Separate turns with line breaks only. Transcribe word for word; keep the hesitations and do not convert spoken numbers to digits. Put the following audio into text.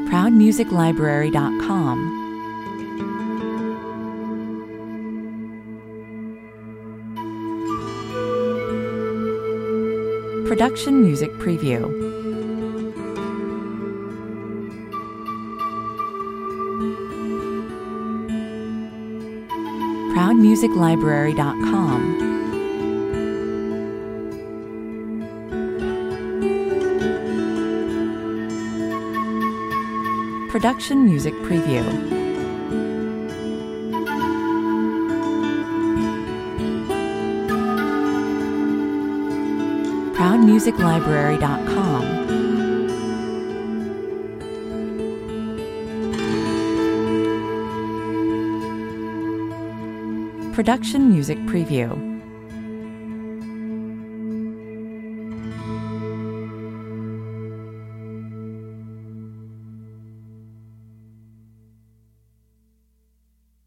proud music library dot com. Production Music Preview. proud music library dot com. Production Music Preview. proud music library dot com. Production Music Preview.